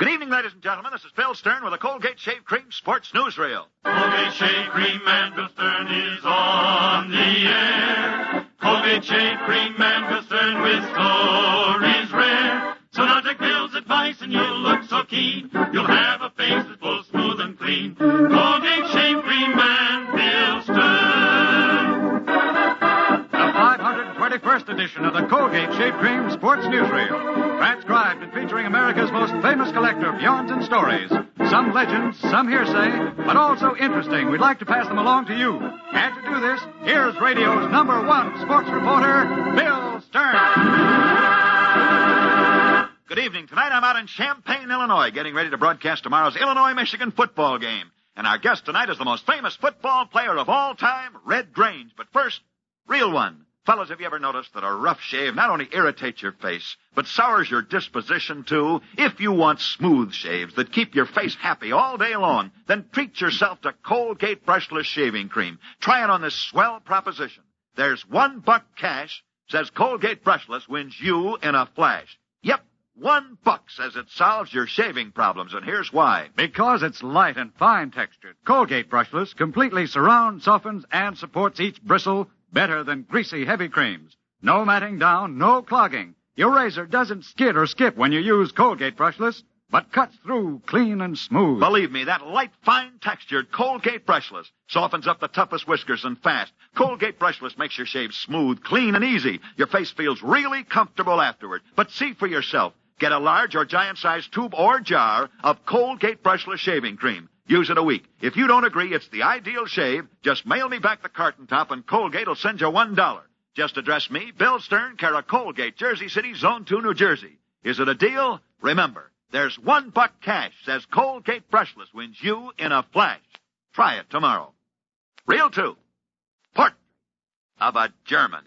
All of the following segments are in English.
Good evening, ladies and gentlemen. This is Bill Stern with the Colgate Shave Cream Sports Newsreel. Colgate Shave Cream and Bill Stern is on the air. Colgate Shave Cream and Bill Stern with stories rare. So now take Bill's advice and you'll look so keen. You'll have a face that's full, smooth and clean. Colgate Shave Cream and Bill Stern. The 521st edition of the Colgate Shave Cream Sports Newsreel. Transcribed and featuring America's most famous collector of yarns and stories. Some legends, some hearsay, but also interesting. We'd like to pass them along to you. And to do this, here's radio's #1 sports reporter, Bill Stern. Good evening. Tonight I'm out in Champaign, Illinois, getting ready to broadcast tomorrow's Illinois-Michigan football game. And our guest tonight is the most famous football player of all time, Red Grange. But first, real one. Fellas, have you ever noticed that a rough shave not only irritates your face, but sours your disposition too? If you want smooth shaves that keep your face happy all day long, then treat yourself to Colgate Brushless Shaving Cream. Try it on this swell proposition. There's $1 cash, says Colgate Brushless wins you in a flash. Yep, $1 says it solves your shaving problems, and here's why. Because it's light and fine textured, Colgate Brushless completely surrounds, softens, and supports each bristle better than greasy, heavy creams. No matting down, no clogging. Your razor doesn't skid or skip when you use Colgate Brushless, but cuts through clean and smooth. Believe me, that light, fine-textured Colgate Brushless softens up the toughest whiskers and fast. Colgate Brushless makes your shave smooth, clean, and easy. Your face feels really comfortable afterward. But see for yourself. Get a large or giant-sized tube or jar of Colgate Brushless Shaving Cream. Use it a week. If you don't agree it's the ideal shave, just mail me back the carton top and Colgate will send you $1. Just address me, Bill Stern, care of Colgate, Jersey City, Zone 2, New Jersey. Is it a deal? Remember, there's $1 cash, says Colgate Brushless wins you in a flash. Try it tomorrow. Reel 2. Portrait of a German.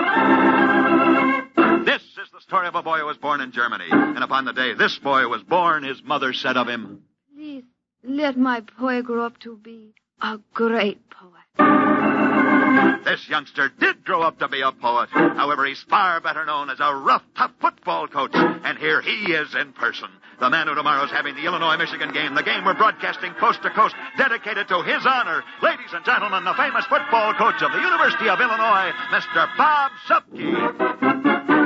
This is the story of a boy who was born in Germany. And upon the day this boy was born, his mother said of him, "Please, let my boy grow up to be a great poet." This youngster did grow up to be a poet. However, he's far better known as a rough, tough football coach. And here he is in person. The man who tomorrow's having the Illinois-Michigan game, the game we're broadcasting coast to coast, dedicated to his honor. Ladies and gentlemen, the famous football coach of the University of Illinois, Mr. Bob Zuppke.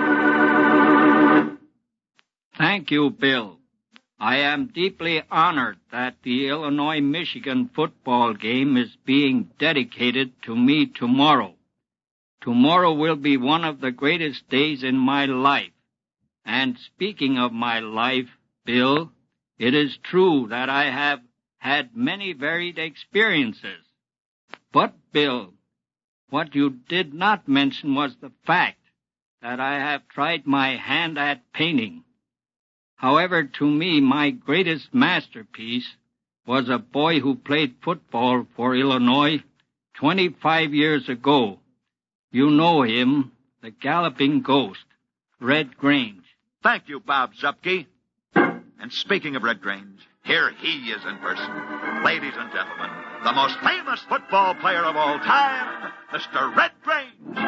Thank you, Bill. I am deeply honored that the Illinois-Michigan football game is being dedicated to me tomorrow. Tomorrow will be one of the greatest days in my life. And speaking of my life, Bill, it is true that I have had many varied experiences. But, Bill, what you did not mention was the fact that I have tried my hand at painting. However, to me, my greatest masterpiece was a boy who played football for Illinois 25 years ago. You know him, the Galloping Ghost, Red Grange. Thank you, Bob Zuppke. And speaking of Red Grange, here he is in person. Ladies and gentlemen, the most famous football player of all time, Mr. Red Grange.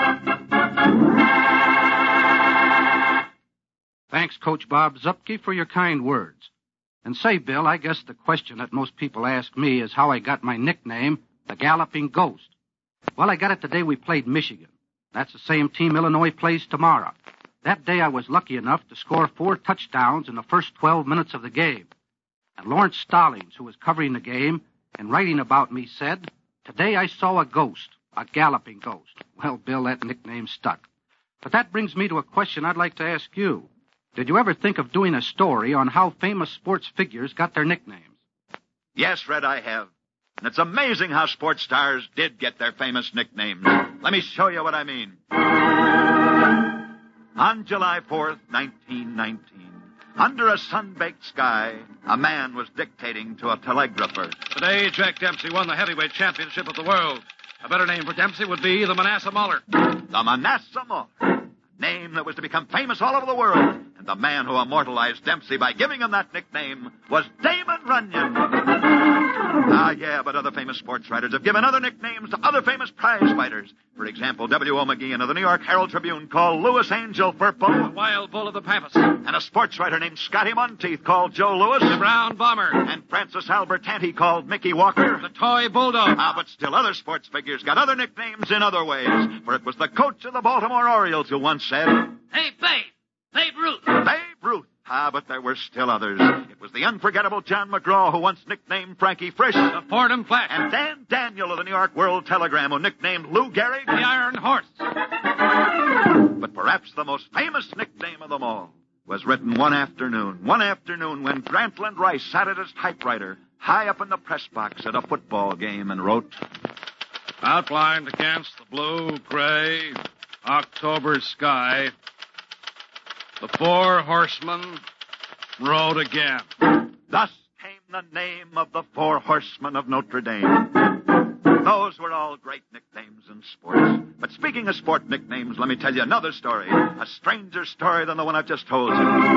Thanks, Coach Bob Zuppke, for your kind words. And say, Bill, I guess the question that most people ask me is how I got my nickname, the Galloping Ghost. Well, I got it the day we played Michigan. That's the same team Illinois plays tomorrow. That day I was lucky enough to score 4 touchdowns in the first 12 minutes of the game. And Lawrence Stallings, who was covering the game and writing about me, said, "Today I saw a ghost, a galloping ghost." Well, Bill, that nickname stuck. But that brings me to a question I'd like to ask you. Did you ever think of doing a story on how famous sports figures got their nicknames? Yes, Red, I have. And it's amazing how sports stars did get their famous nicknames. Let me show you what I mean. On July 4th, 1919, under a sun-baked sky, a man was dictating to a telegrapher. Today, Jack Dempsey won the heavyweight championship of the world. A better name for Dempsey would be the Manasseh Mauler. The Manasseh Mauler. A name that was to become famous all over the world. And And the man who immortalized Dempsey by giving him that nickname was Damon Runyon. Yeah, but other famous sports writers have given other nicknames to other famous prize fighters. For example, W.O. McGeehan of the New York Herald Tribune called Louis Angel Firpo. The wild bull of the Pampas. And a sports writer named Scotty Monteith called Joe Louis. The brown bomber. And Francis Albertanti called Mickey Walker. The toy bulldog. But still other sports figures got other nicknames in other ways. For it was the coach of the Baltimore Orioles who once said, Hey, Babe Ruth. Babe Ruth. But there were still others. It was the unforgettable John McGraw who once nicknamed Frankie Frisch. The Fordham Flash. And Dan Daniel of the New York World Telegram who nicknamed Lou Gehrig The Iron Horse. But perhaps the most famous nickname of them all was written one afternoon when Grantland Rice sat at his typewriter high up in the press box at a football game and wrote, Outlined against the blue-gray October sky, the four horsemen rode again. Thus came the name of the Four Horsemen of Notre Dame. Those were all great nicknames in sports. But speaking of sport nicknames, let me tell you another story. A stranger story than the one I've just told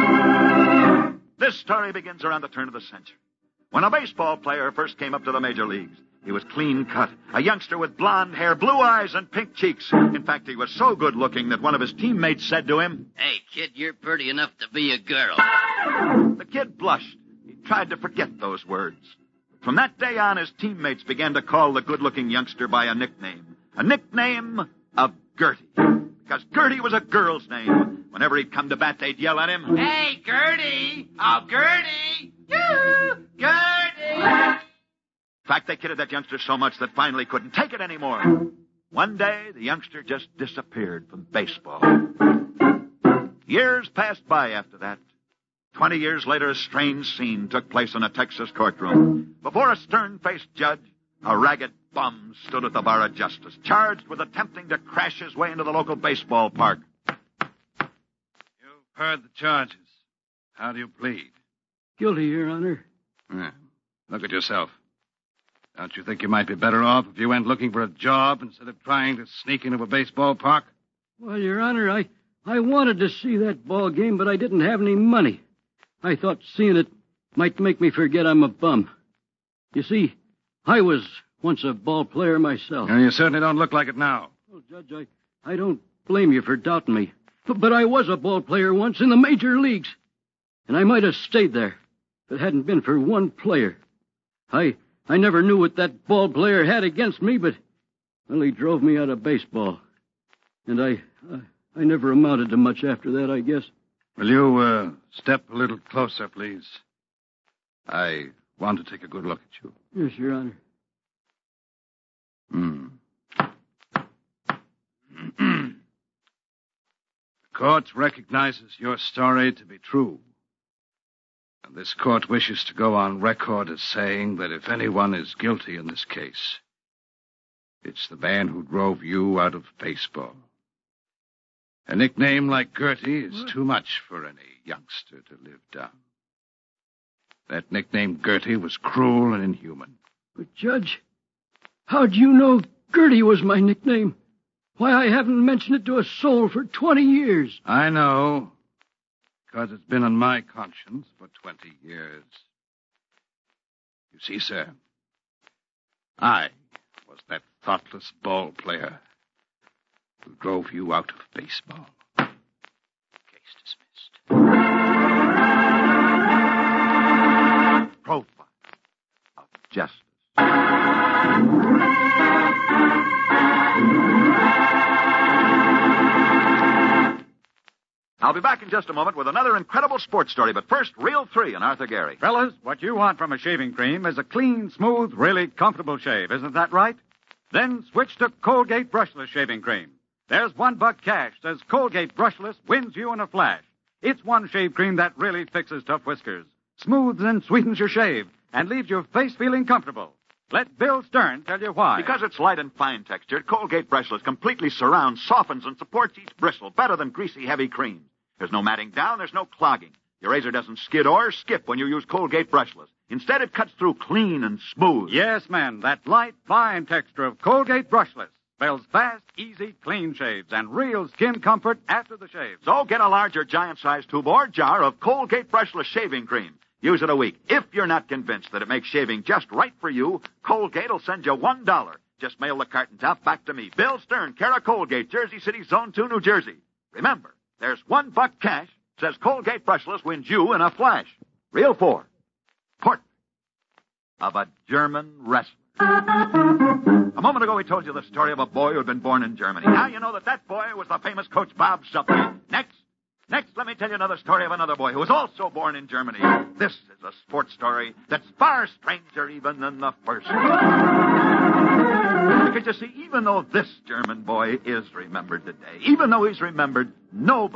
you. This story begins around the turn of the century. When a baseball player first came up to the major leagues, he was clean cut, a youngster with blonde hair, blue eyes, and pink cheeks. In fact, he was so good looking that one of his teammates said to him, Hey, kid, you're pretty enough to be a girl. The kid blushed. He tried to forget those words. From that day on, his teammates began to call the good-looking youngster by a nickname of Gertie. Because Gertie was a girl's name. Whenever he'd come to bat, they'd yell at him, Hey, Gertie! Oh, Gertie! Yoo-hoo! Gertie! In fact, they kidded that youngster so much that finally couldn't take it anymore. One day, the youngster just disappeared from baseball. Years passed by after that. 20 years later, a strange scene took place in a Texas courtroom. Before a stern-faced judge, a ragged bum stood at the bar of justice, charged with attempting to crash his way into the local baseball park. You've heard the charges. How do you plead? Guilty, Your Honor. Yeah. Look at yourself. Don't you think you might be better off if you went looking for a job instead of trying to sneak into a baseball park? Well, Your Honor, I wanted to see that ball game, but I didn't have any money. I thought seeing it might make me forget I'm a bum. You see, I was once a ball player myself. And you certainly don't look like it now. Well, Judge, I don't blame you for doubting me. But I was a ball player once in the major leagues. And I might have stayed there if it hadn't been for one player. I never knew what that ball player had against me, but, well, he drove me out of baseball. And I never amounted to much after that, I guess. Will you, step a little closer, please? I want to take a good look at you. Yes, Your Honor. The court recognizes your story to be true. And this court wishes to go on record as saying that if anyone is guilty in this case, it's the man who drove you out of baseball. A nickname like Gertie is too much for any youngster to live down. That nickname, Gertie, was cruel and inhuman. But, Judge, how'd you know Gertie was my nickname? Why, I haven't mentioned it to a soul for 20 years. I know, because it's been on my conscience for 20 years. You see, sir, I was that thoughtless ball player who drove you out of baseball. Case dismissed. Profile of justice. I'll be back in just a moment with another incredible sports story, but first, Reel 3 and Arthur Gary. Fellas, what you want from a shaving cream is a clean, smooth, really comfortable shave. Isn't that right? Then switch to Colgate Brushless Shaving Cream. There's $1 cash says Colgate Brushless wins you in a flash. It's one shave cream that really fixes tough whiskers, smooths and sweetens your shave, and leaves your face feeling comfortable. Let Bill Stern tell you why. Because it's light and fine textured, Colgate Brushless completely surrounds, softens, and supports each bristle better than greasy, heavy cream. There's no matting down, there's no clogging. Your razor doesn't skid or skip when you use Colgate Brushless. Instead, it cuts through clean and smooth. Yes, man, that light, fine texture of Colgate Brushless. Spells fast, easy, clean shaves and real skin comfort after the shave. So get a larger giant-sized tube or jar of Colgate Brushless Shaving Cream. Use it a week. If you're not convinced that it makes shaving just right for you, Colgate will send you $1. Just mail the carton top back to me. Bill Stern, care of Colgate, Jersey City, Zone 2, New Jersey. Remember, there's $1 cash. Says Colgate Brushless wins you in a flash. Reel 4. Portrait of a German wrestler. A moment ago, we told you the story of a boy who had been born in Germany. Now you know that boy was the famous coach Bob Zupke. Next, let me tell you another story of another boy who was also born in Germany. This is a sports story that's far stranger even than the first. Because you see, even though this German boy is remembered today, even though he's remembered, no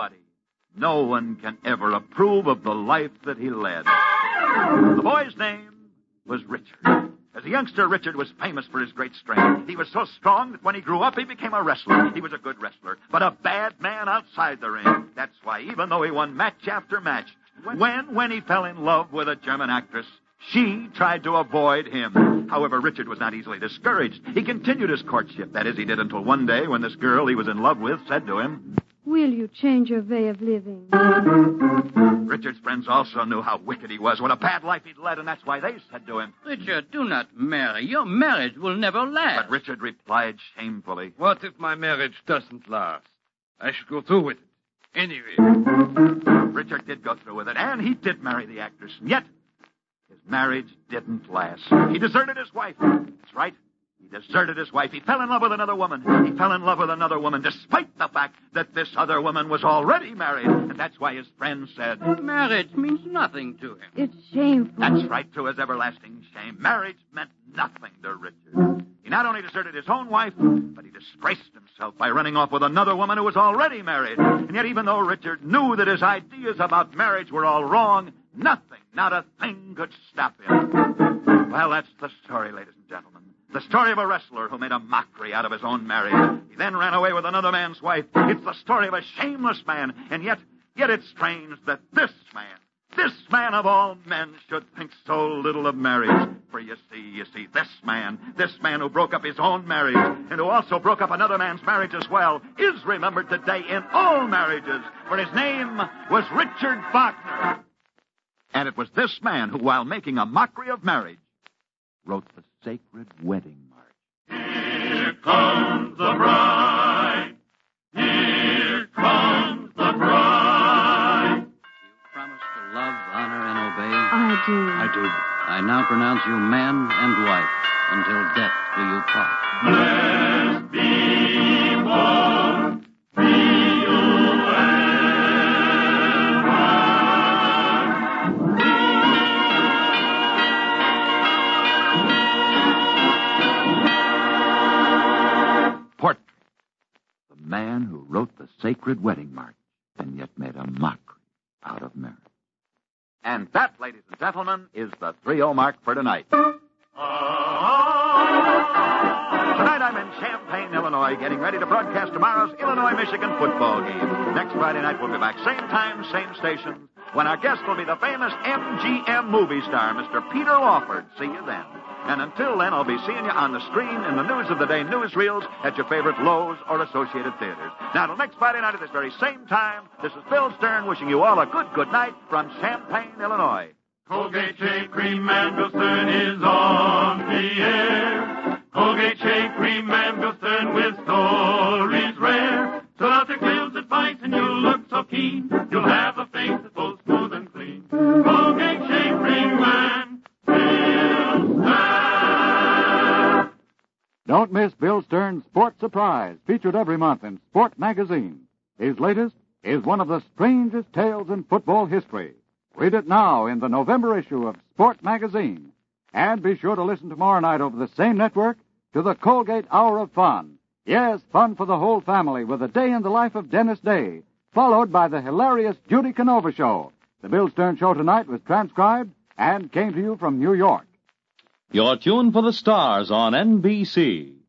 one can ever approve of the life that he led. The boy's name was Richard. As a youngster, Richard was famous for his great strength. He was so strong that when he grew up, he became a wrestler. He was a good wrestler, but a bad man outside the ring. That's why even though he won match after match, when he fell in love with a German actress, she tried to avoid him. However, Richard was not easily discouraged. He continued his courtship. That is, he did until one day when this girl he was in love with said to him, "Will you change your way of living?" Richard's friends also knew how wicked he was, what a bad life he'd led, and that's why they said to him, Richard, do not marry. Your marriage will never last. But Richard replied shamefully, What if my marriage doesn't last? I should go through with it. Anyway. Richard did go through with it, and he did marry the actress, and yet his marriage didn't last. He deserted his wife. That's right. He deserted his wife. He fell in love with another woman. He fell in love with another woman, despite the fact that this other woman was already married. And that's why his friends said, Marriage means nothing to him. It's shameful. That's right, to his everlasting shame. Marriage meant nothing to Richard. He not only deserted his own wife, but he disgraced himself by running off with another woman who was already married. And yet, even though Richard knew that his ideas about marriage were all wrong, nothing, not a thing could stop him. Well, that's the story, ladies and gentlemen. The story of a wrestler who made a mockery out of his own marriage. He then ran away with another man's wife. It's the story of a shameless man. And yet it's strange that this man of all men should think so little of marriage. For you see, this man who broke up his own marriage and who also broke up another man's marriage as well, is remembered today in all marriages. For his name was Richard Wagner. And it was this man who, while making a mockery of marriage, wrote the sacred wedding march. Here comes the bride. Here comes the bride. You promise to love, honor, and obey? I do. I do. I now pronounce you man and wife. Until death do you part. Blessed be one, be you and Portrait. The man who wrote the sacred wedding march and yet made a mockery out of marriage. And that, ladies and gentlemen, is the 3-0 mark for tonight. Tonight I'm in Champaign, Illinois, getting ready to broadcast tomorrow's Illinois-Michigan football game. Next Friday night we'll be back, same time, same station, when our guest will be the famous MGM movie star, Mr. Peter Lawford. See you then. And until then, I'll be seeing you on the screen in the News of the Day newsreels at your favorite Lowe's or Associated Theaters. Now, till next Friday night at this very same time, this is Bill Stern wishing you all a good night from Champaign, Illinois. Colgate Shave Cream Man Bill Stern is on the air. Colgate Shave Cream Man Bill Stern with stories rare. So out there Bill's advice and you'll look so keen. You'll have a face that's both smooth and clean. Colgate Shave Cream Man Bill Stern. Don't miss Bill Stern's Sport Surprise, featured every month in Sport Magazine. His latest is one of the strangest tales in football history. Read it now in the November issue of Sport Magazine. And be sure to listen tomorrow night over the same network to the Colgate Hour of Fun. Yes, fun for the whole family with a day in the life of Dennis Day, followed by the hilarious Judy Canova Show. The Bill Stern Show tonight was transcribed and came to you from New York. You're tuned for the stars on NBC.